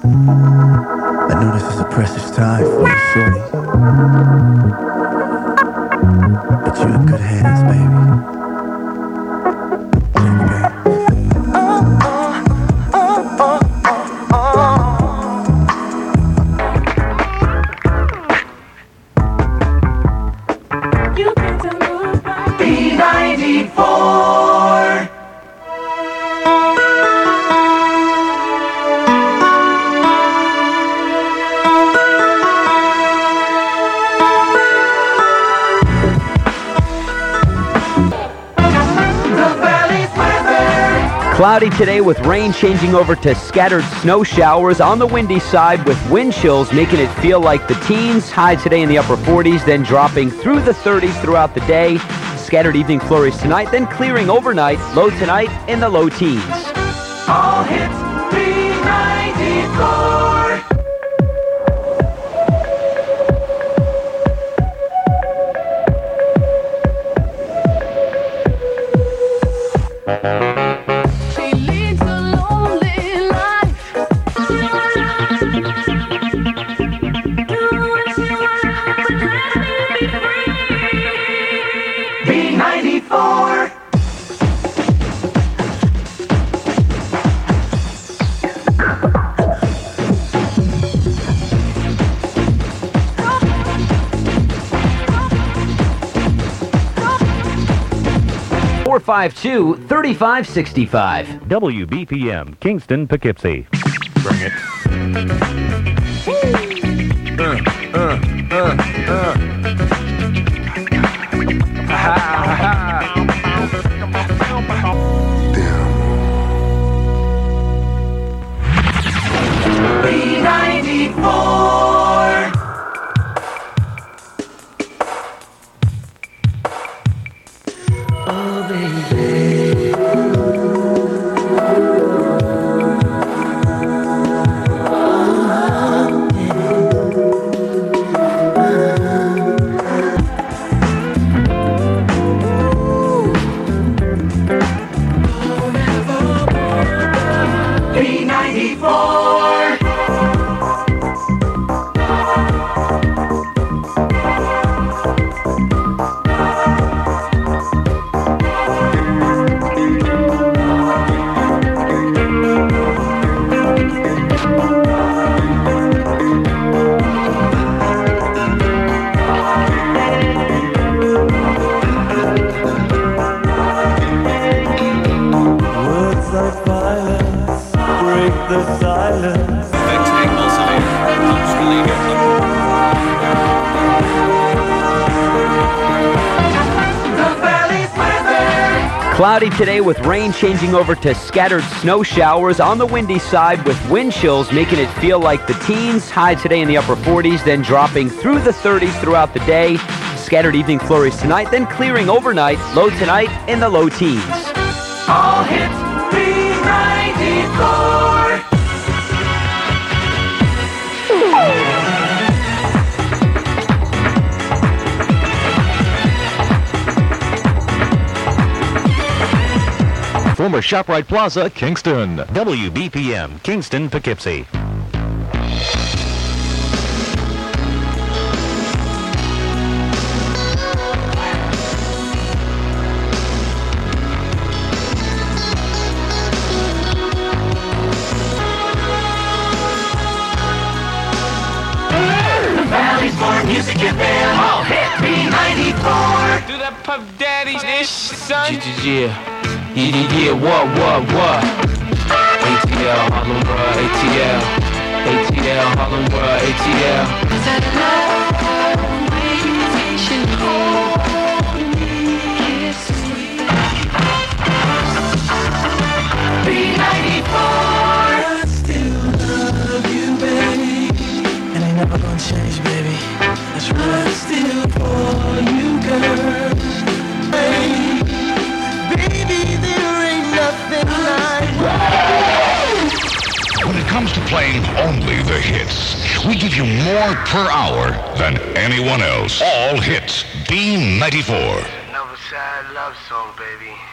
I know this is a precious time for you, shorty. But you're in good hands, baby. Cloudy today with rain changing over to scattered snow showers on the windy side with wind chills making it feel like the teens. High today in the upper 40s, then dropping through the 30s throughout the day. Scattered evening flurries tonight, then clearing overnight. Low tonight in the low teens. All hits B94. Four 3565. WBPM, Kingston, Poughkeepsie. Bring it. B94. Oh, baby. The silence. Cloudy today with rain changing over to scattered snow showers on the windy side with wind chills making it feel like the teens. High today in the upper 40s, then dropping through the 30s throughout the day. Scattered evening flurries tonight, then clearing overnight. Low tonight in the low teens. All hits B94. Former ShopRite Plaza, Kingston. WBPM, Kingston, Poughkeepsie. The Valley's more music and band. All hit B94. Do that Puff Daddy ish, son. Yeah, what? ATL, Harlem World, ATL, Harlem World, ATL. That love radiation, hold me, kiss me. B94. I still love you, baby. And ain't never gonna change, baby. That's right. I'm still for you, girl. Baby, there ain't nothing like. When it comes to playing only the hits, we give you more per hour than anyone else. All hits B94. Another sad love song, baby.